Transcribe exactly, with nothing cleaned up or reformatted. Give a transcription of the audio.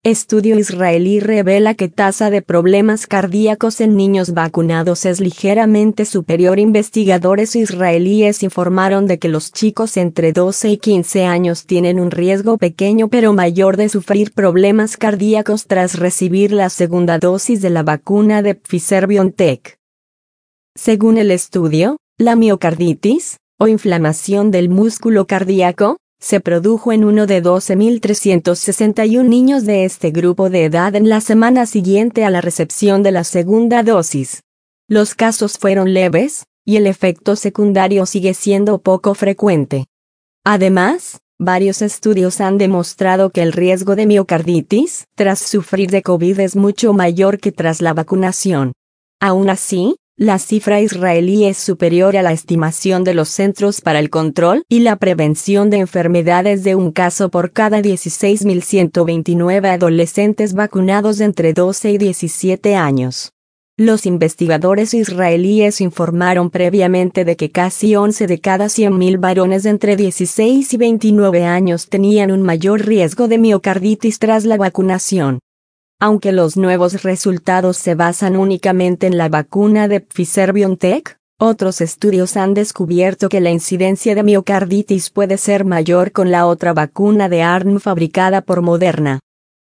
Estudio israelí revela que tasa de problemas cardíacos en niños vacunados es ligeramente superior. Investigadores israelíes informaron de que los chicos entre doce y quince años tienen un riesgo pequeño pero mayor de sufrir problemas cardíacos tras recibir la segunda dosis de la vacuna de Pfizer-BioNTech. Según el estudio, la miocarditis, o inflamación del músculo cardíaco, se produjo en uno de doce mil trescientos sesenta y uno niños de este grupo de edad en la semana siguiente a la recepción de la segunda dosis. Los casos fueron leves, y el efecto secundario sigue siendo poco frecuente. Además, varios estudios han demostrado que el riesgo de miocarditis tras sufrir de COVID es mucho mayor que tras la vacunación. Aún así, la cifra israelí es superior a la estimación de los Centros para el Control y la Prevención de Enfermedades de un caso por cada dieciséis mil ciento veintinueve adolescentes vacunados entre doce y diecisiete años. Los investigadores israelíes informaron previamente de que casi once de cada cien mil varones entre dieciséis y veintinueve años tenían un mayor riesgo de miocarditis tras la vacunación. Aunque los nuevos resultados se basan únicamente en la vacuna de Pfizer-BioNTech, otros estudios han descubierto que la incidencia de miocarditis puede ser mayor con la otra vacuna de A R N fabricada por Moderna.